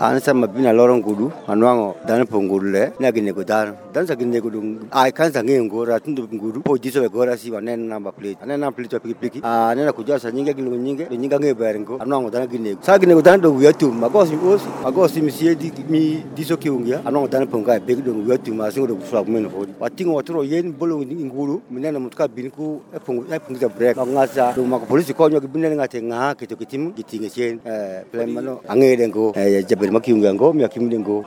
Ansa mabina lorong kudu anwango dan pongurle na gine godan dan sa gine kudu ai kan sa nge ngora tundu nguru po diso gora si wanen namba plate anen plate piki anena kuja sa nyinga gilu nyinga nge barengo anwango dan gine sa gine godan do wetu magosi misie di mi diso kiungia anwango dan ponga be do wetu ma singo do flag men fodi watingo watro yen bolo nguru minena mutka binku punga break ngasa do mako polisi ko nyogi binene ngate nga kito kitim gitinga chen plan mano ange dengo jabel makiunga ngo mi akimdengo